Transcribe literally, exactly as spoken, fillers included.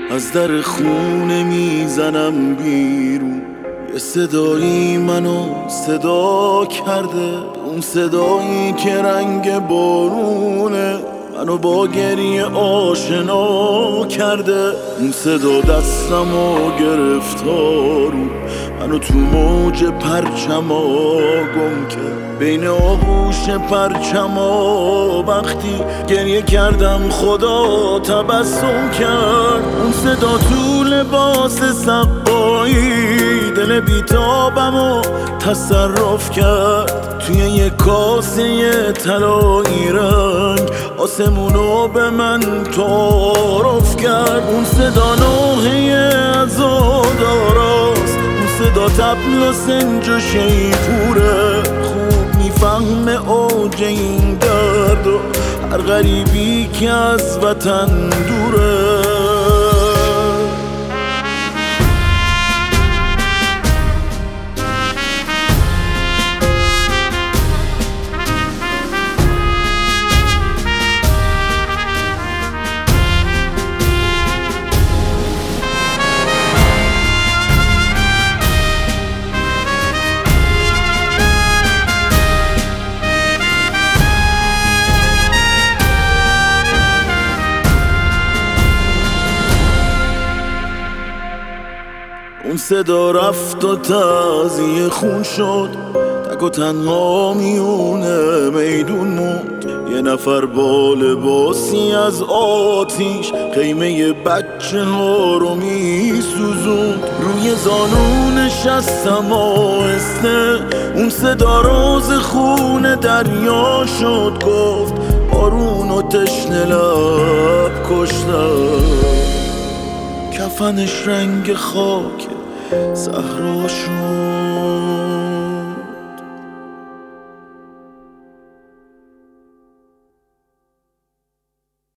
از در خونه میزنم بیرون. یه صدایی منو صدا کرده، اون صدایی که رنگ بارونه منو با گریه آشنا کرده. اون صدا دستمو گرفتارون، منو تو موج پرچما گم کرد، بین آغوش پرچما وقتی گریه کردم خدا تبسم کرد. اون صدا تو لباس سقایی دل بیتابمو تصرف کرد، توی یه کاسه طلایی رنگ آسمونو به من تعارف کرد. اون صدا نوحه عزاداراست، اون صدا طبل و سنج و شیپوره، خوب میفهمه اوج این درد و هر غریبی که از وطن دوره. اون صدا رفت و تازیه خون شد، تک و تنها میونه میدون موند. یه نفر با لباسی از آتیش خیمه بچه ها رو میسوزوند، روی زانو نشستم آهسته. اون صدا راز خون دریا شد، گفت بارون و تشنه لب کشتم، کفنش رنگ خاک صحرا شد.